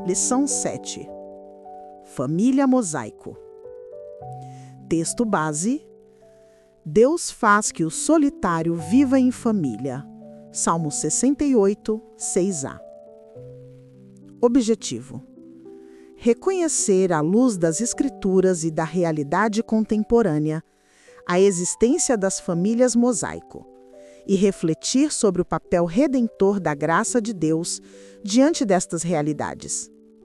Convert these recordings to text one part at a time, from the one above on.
Lição 7. Família Mosaico. Texto base: Deus faz que o solitário viva em família. Salmo 68, 6a. Objetivo: reconhecer à luz das Escrituras e da realidade contemporânea a existência das famílias mosaico e refletir sobre o papel redentor da graça de Deus diante destas realidades.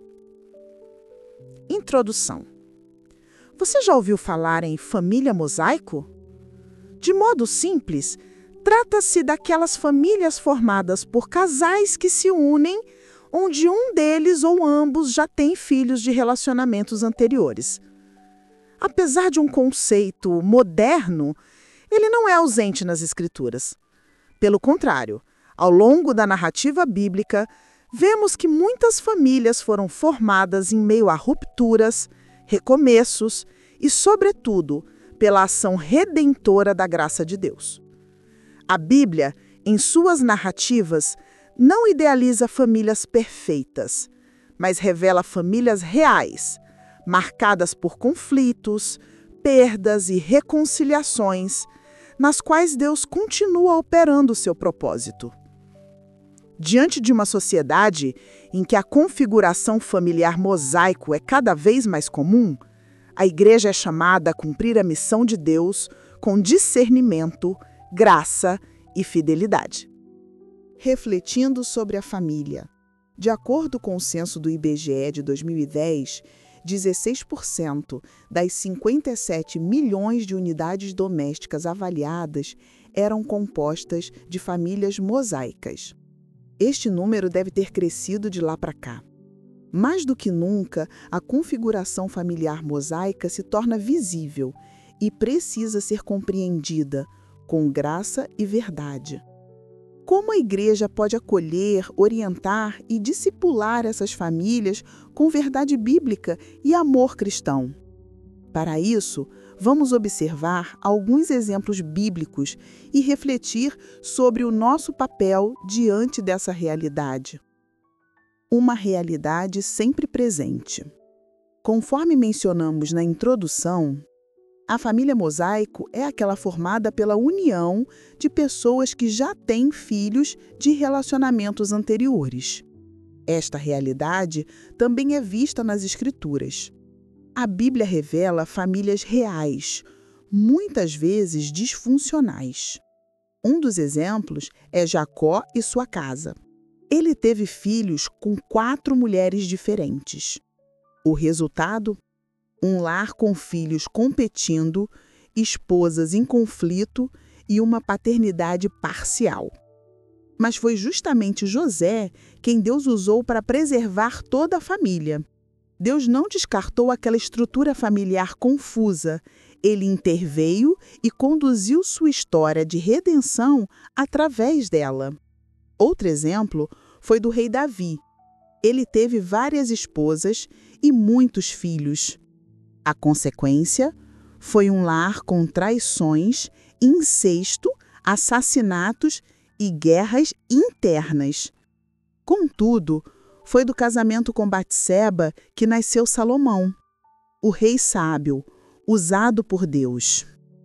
Introdução. Você já ouviu falar em família mosaico? De modo simples, trata-se daquelas famílias formadas por casais que se unem, onde um deles ou ambos já tem filhos de relacionamentos anteriores. Apesar de um conceito moderno, ele não é ausente nas Escrituras. Pelo contrário, ao longo da narrativa bíblica, vemos que muitas famílias foram formadas em meio a rupturas, recomeços e, sobretudo, pela ação redentora da graça de Deus. A Bíblia, em suas narrativas, não idealiza famílias perfeitas, mas revela famílias reais, marcadas por conflitos, perdas e reconciliações, nas quais Deus continua operando o seu propósito. Diante de uma sociedade em que a configuração familiar mosaico é cada vez mais comum, a Igreja é chamada a cumprir a missão de Deus com discernimento, graça e fidelidade. Refletindo sobre a família. De acordo com o censo do IBGE de 2010, 16% das 57 milhões de unidades domésticas avaliadas eram compostas de famílias mosaicas. Este número deve ter crescido de lá para cá. Mais do que nunca, a configuração familiar mosaica se torna visível e precisa ser compreendida com graça e verdade. Como a Igreja pode acolher, orientar e discipular essas famílias com verdade bíblica e amor cristão? Para isso, vamos observar alguns exemplos bíblicos e refletir sobre o nosso papel diante dessa realidade. Uma realidade sempre presente. Conforme mencionamos na introdução, a família mosaico é aquela formada pela união de pessoas que já têm filhos de relacionamentos anteriores. Esta realidade também é vista nas Escrituras. A Bíblia revela famílias reais, muitas vezes disfuncionais. Um dos exemplos é Jacó e sua casa. Ele teve filhos com 4 mulheres diferentes. O resultado? Um lar com filhos competindo, esposas em conflito e uma paternidade parcial. Mas foi justamente José quem Deus usou para preservar toda a família. Deus não descartou aquela estrutura familiar confusa. Ele interveio e conduziu sua história de redenção através dela. Outro exemplo foi do rei Davi. Ele teve várias esposas e muitos filhos. A consequência foi um lar com traições, incesto, assassinatos e guerras internas. Contudo, foi do casamento com Batseba que nasceu Salomão, o rei sábio, usado por Deus.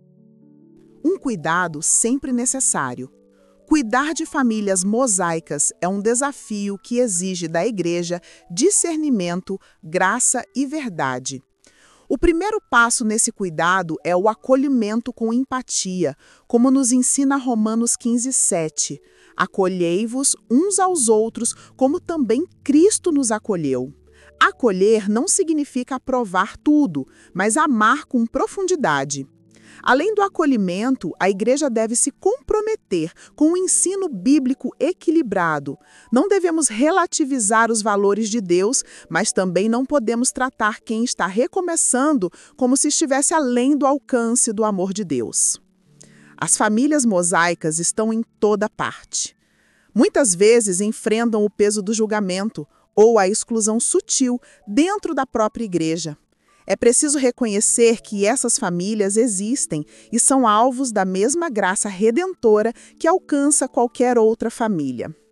Um cuidado sempre necessário. Cuidar de famílias mosaicas é um desafio que exige da Igreja discernimento, graça e verdade. O primeiro passo nesse cuidado é o acolhimento com empatia, como nos ensina Romanos 15:7. Acolhei-vos uns aos outros, como também Cristo nos acolheu. Acolher não significa aprovar tudo, mas amar com profundidade. Além do acolhimento, a Igreja deve se comprometer com um ensino bíblico equilibrado. Não devemos relativizar os valores de Deus, mas também não podemos tratar quem está recomeçando como se estivesse além do alcance do amor de Deus. As famílias mosaicas estão em toda parte. Muitas vezes enfrentam o peso do julgamento ou a exclusão sutil dentro da própria Igreja. É preciso reconhecer que essas famílias existem e são alvos da mesma graça redentora que alcança qualquer outra família.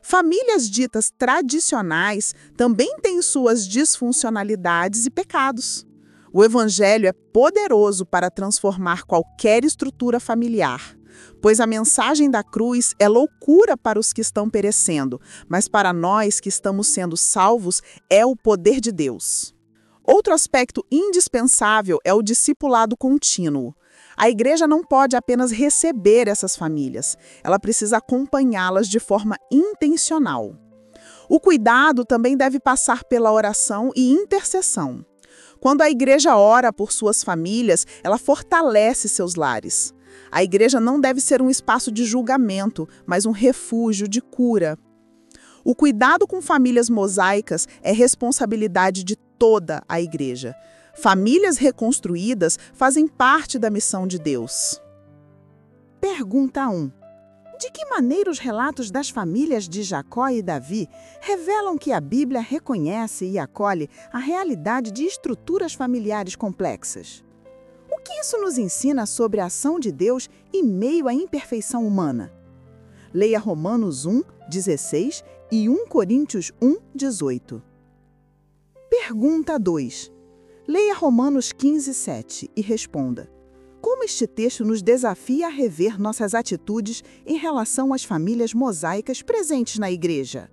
Famílias ditas tradicionais também têm suas disfuncionalidades e pecados. O Evangelho é poderoso para transformar qualquer estrutura familiar, pois a mensagem da cruz é loucura para os que estão perecendo, mas para nós que estamos sendo salvos é o poder de Deus. Outro aspecto indispensável é o discipulado contínuo. A igreja não pode apenas receber essas famílias, ela precisa acompanhá-las de forma intencional. O cuidado também deve passar pela oração e intercessão. Quando a igreja ora por suas famílias, ela fortalece seus lares. A igreja não deve ser um espaço de julgamento, mas um refúgio de cura. O cuidado com famílias mosaicas é responsabilidade de toda a igreja. Famílias reconstruídas fazem parte da missão de Deus. Pergunta 1. De que maneira os relatos das famílias de Jacó e Davi revelam que a Bíblia reconhece e acolhe a realidade de estruturas familiares complexas? O que isso nos ensina sobre a ação de Deus em meio à imperfeição humana? Leia Romanos 1, 16 e 1 Coríntios 1, 18. Pergunta 2. Leia Romanos 15, 7 e responda: como este texto nos desafia a rever nossas atitudes em relação às famílias mosaicas presentes na igreja?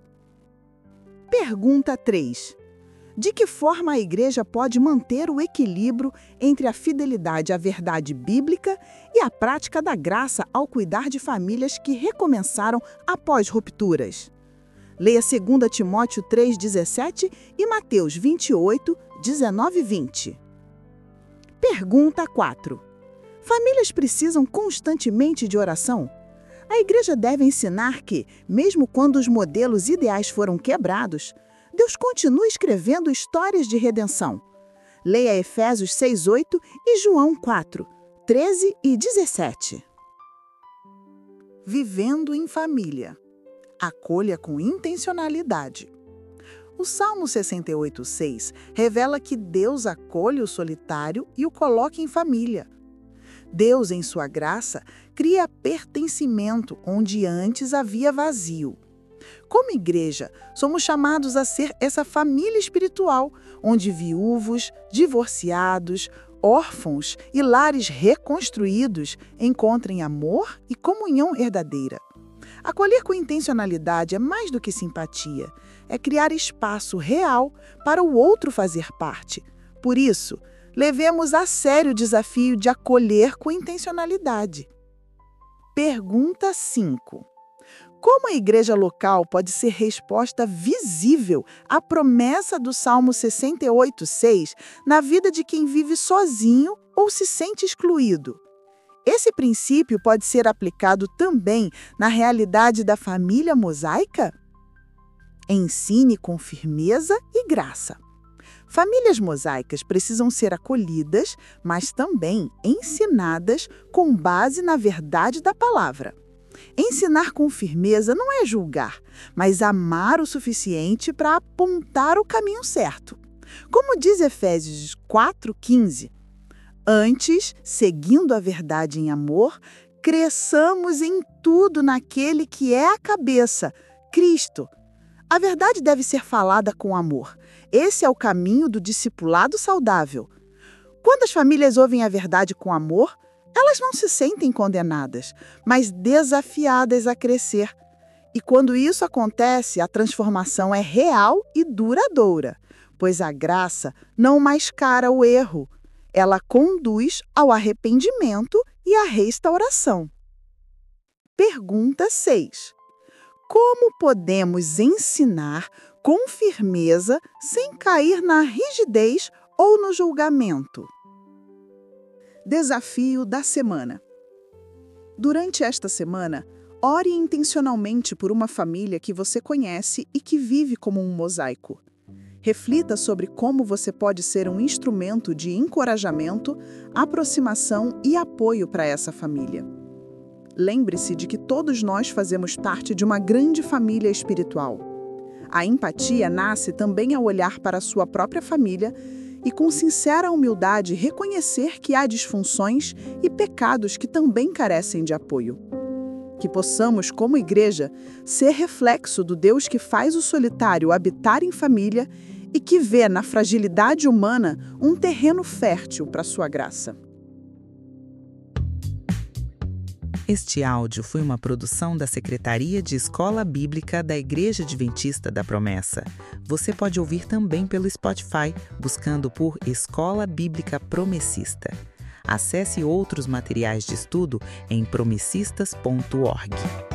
Pergunta 3. De que forma a igreja pode manter o equilíbrio entre a fidelidade à verdade bíblica e a prática da graça ao cuidar de famílias que recomeçaram após rupturas? Leia 2 Timóteo 3,17 e Mateus 28, 19 e 20. Pergunta 4. Famílias precisam constantemente de oração? A igreja deve ensinar que, mesmo quando os modelos ideais foram quebrados, Deus continua escrevendo histórias de redenção. Leia Efésios 6:8 e João 4:13 e 17. Vivendo em família. Acolha com intencionalidade. O Salmo 68:6 revela que Deus acolhe o solitário e o coloca em família. Deus, em sua graça, cria pertencimento onde antes havia vazio. Como igreja, somos chamados a ser essa família espiritual, onde viúvos, divorciados, órfãos e lares reconstruídos encontrem amor e comunhão verdadeira. Acolher com intencionalidade é mais do que simpatia, é criar espaço real para o outro fazer parte. Por isso, levemos a sério o desafio de acolher com intencionalidade. Pergunta 5. Como a igreja local pode ser resposta visível à promessa do Salmo 68:6 na vida de quem vive sozinho ou se sente excluído? Esse princípio pode ser aplicado também na realidade da família mosaica? Ensine com firmeza e graça. Famílias mosaicas precisam ser acolhidas, mas também ensinadas com base na verdade da palavra. Ensinar com firmeza não é julgar, mas amar o suficiente para apontar o caminho certo. Como diz Efésios 4:15, antes, seguindo a verdade em amor, cresçamos em tudo naquele que é a cabeça, Cristo. A verdade deve ser falada com amor. Esse é o caminho do discipulado saudável. Quando as famílias ouvem a verdade com amor, elas não se sentem condenadas, mas desafiadas a crescer. E quando isso acontece, a transformação é real e duradoura, pois a graça não mascara o erro. Ela conduz ao arrependimento e à restauração. Pergunta 6. Como podemos ensinar com firmeza sem cair na rigidez ou no julgamento? Desafio da semana. Durante esta semana, ore intencionalmente por uma família que você conhece e que vive como um mosaico. Reflita sobre como você pode ser um instrumento de encorajamento, aproximação e apoio para essa família. Lembre-se de que todos nós fazemos parte de uma grande família espiritual. A empatia nasce também ao olhar para a sua própria família e, com sincera humildade, reconhecer que há disfunções e pecados que também carecem de apoio. Que possamos, como igreja, ser reflexo do Deus que faz o solitário habitar em família e que vê na fragilidade humana um terreno fértil para sua graça. Este áudio foi uma produção da Secretaria de Escola Bíblica da Igreja Adventista da Promessa. Você pode ouvir também pelo Spotify, buscando por Escola Bíblica Promessista. Acesse outros materiais de estudo em promessistas.org.